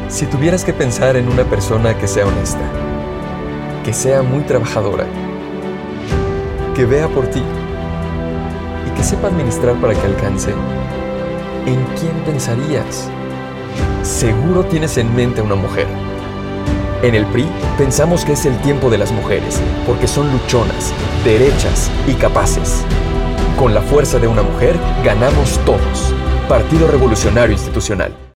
Si tuvieras que pensar en una persona que sea honesta, que sea muy trabajadora, que vea por ti y que sepa administrar para que alcance, ¿en quién pensarías? Seguro tienes en mente a una mujer. En el PRI pensamos que es el tiempo de las mujeres, porque son luchonas, derechas y capaces. Con la fuerza de una mujer, ganamos todos. Partido Revolucionario Institucional.